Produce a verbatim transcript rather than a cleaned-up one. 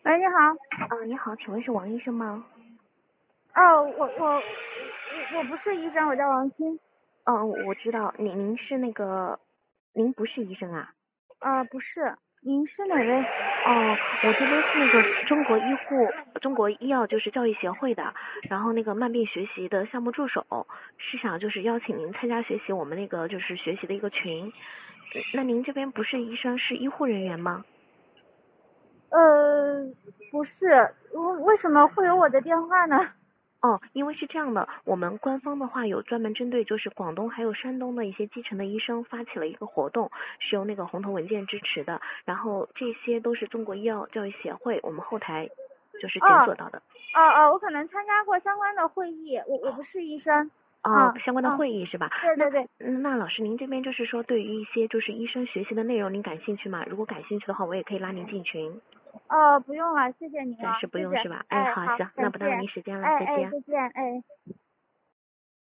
喂，你好。 啊，你好，请问是王医生吗？ 哦，我我我我不是医生，我叫王鑫。 哦，我知道，您您是那个，您不是医生啊？ 呃，不是，您是哪位？ 哦，我这边是那个中国医护中国医药就是教育协会的，然后那个慢病学习的项目助手，是想就是邀请您参加学习我们那个就是学习的一个群。嗯那您这边不是医生，是医护人员吗？ 呃，不是，为为什么会有我的电话呢？ 哦，因为是这样的，我们官方的话有专门针对就是广东还有山东的一些基层的医生发起了一个活动，是由那个红头文件支持的，然后这些都是中国医药教育协会我们后台就是检哦索到的。 哦哦，我可能参加过相关的会议，我我不是医生。 哦， 嗯相关的嗯， 会议是吧？那对对对。 嗯那老师您这边就是说对于一些就是医生学习的内容您感兴趣吗？如果感兴趣的话，我也可以拉您进群。 哦，不用了，谢谢您啊， 暂时不谢谢。 用是吧？哎， 哎， 好， 好， 行，那感谢。 不耽误您时间了， 哎哎， 再见。 再见，哎。